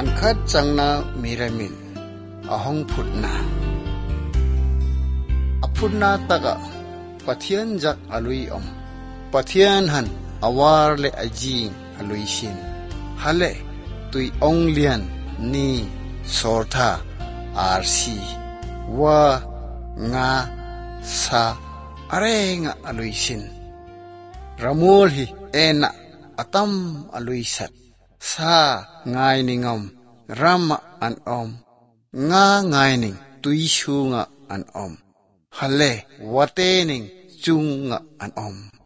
อันคัดจังนามีระมิลอหงพุดนาอพุดนาตะกะปะเทียนจักอลุยอมปะเทียนหันอวาร์เลอจีงอลุยชินฮะเลตุยองเลียนนีสอร์ธาอาร์ซีวางาซาอะไรงะอลุยชินรามูลฮีเอนะอตัมอลุยสัตซางายนิงอมรามะอันอมงางายนิงตุยชูงะอันอมฮะเลวะเตนิงจุงงะอันอม